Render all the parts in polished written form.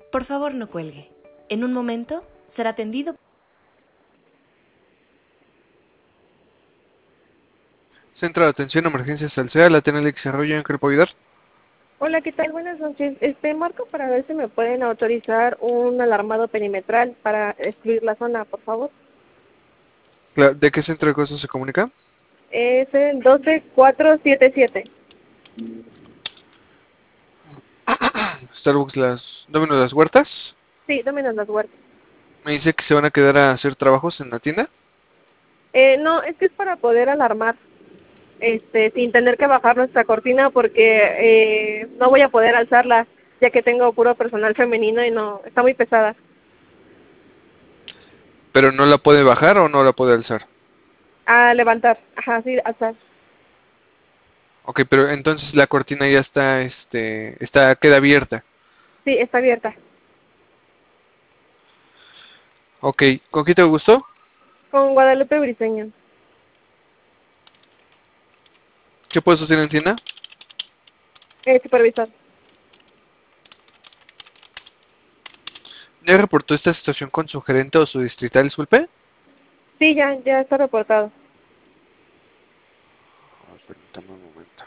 Por favor, no cuelgue. En un momento será atendido. Centro de Atención Emergencias Alsea, la tiene Alex Arroyo, ¿en qué le puedo ayudar? Hola, ¿qué tal? Buenas noches. Marco para ver si me pueden autorizar un alarmado perimetral para excluir la zona, por favor. ¿De qué centro de cosas se comunica? Es el 12477. Starbucks, Domino's Las Huertas. Sí, Dominos Las Huertas. Me dice que se van a quedar a hacer trabajos en la tienda. No, es que es para poder alarmar, sin tener que bajar nuestra cortina porque no voy a poder alzarla, ya que tengo puro personal femenino y no, está muy pesada. ¿Pero no la puede bajar o no la puede alzar? A levantar, ajá, sí, alzar. Ok, pero entonces la cortina ya está, queda abierta. Sí, está abierta. Ok, ¿con quién te gustó? Con Guadalupe Briseño, ¿Qué puestos tiene en tienda? supervisor. ¿Ya reportó esta situación con su gerente o su distrital, disculpe? Sí, ya está reportado. Permítame un momento.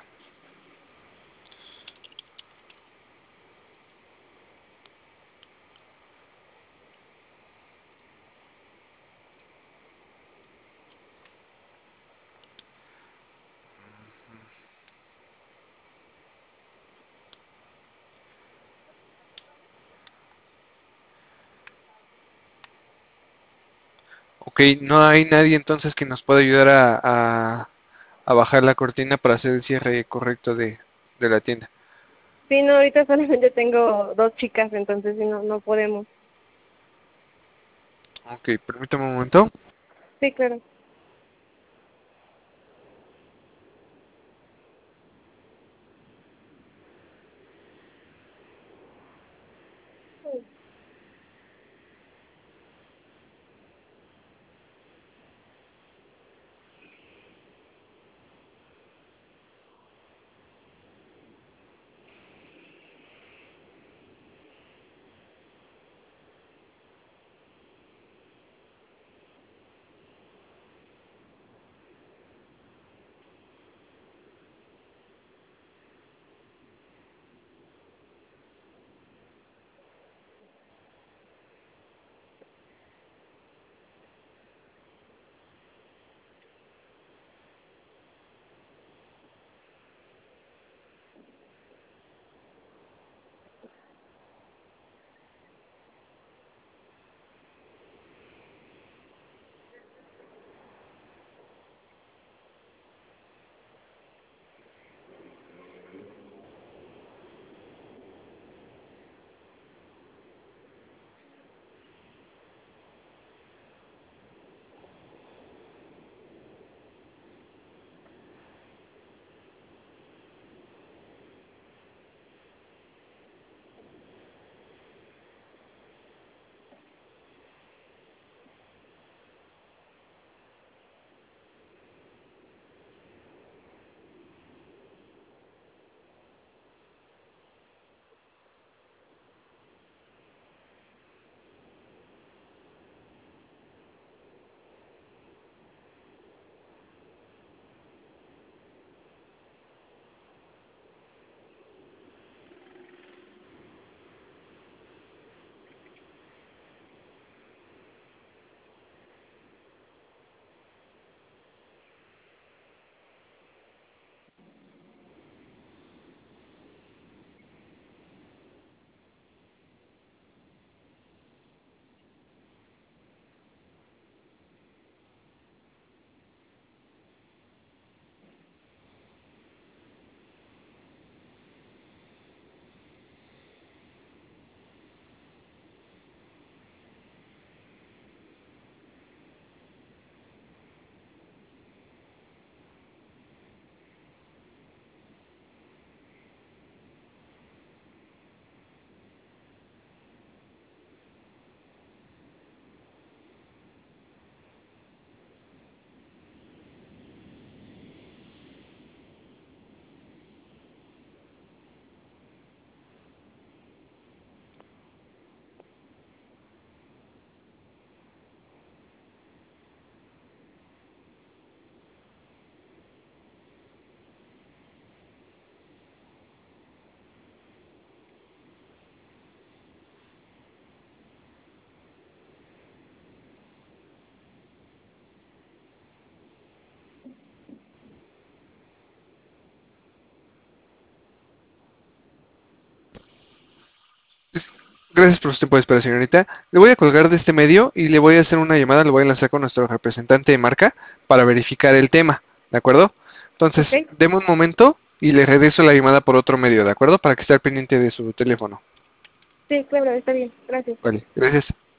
Ok, no hay nadie entonces que nos pueda ayudar a bajar la cortina para hacer el cierre correcto de la tienda. Sí, no, ahorita solamente tengo dos chicas, entonces sí, no podemos. Ok, permítame un momento. Sí, claro. Gracias por su tiempo de espera, señorita. Le voy a colgar de este medio y le voy a hacer una llamada, le voy a enlazar con nuestro representante de marca para verificar el tema, ¿de acuerdo? Entonces, Ok. deme un momento y le regreso la llamada por otro medio, ¿de acuerdo? Para que esté al pendiente de su teléfono. Sí, claro, está bien. Gracias. Vale, gracias.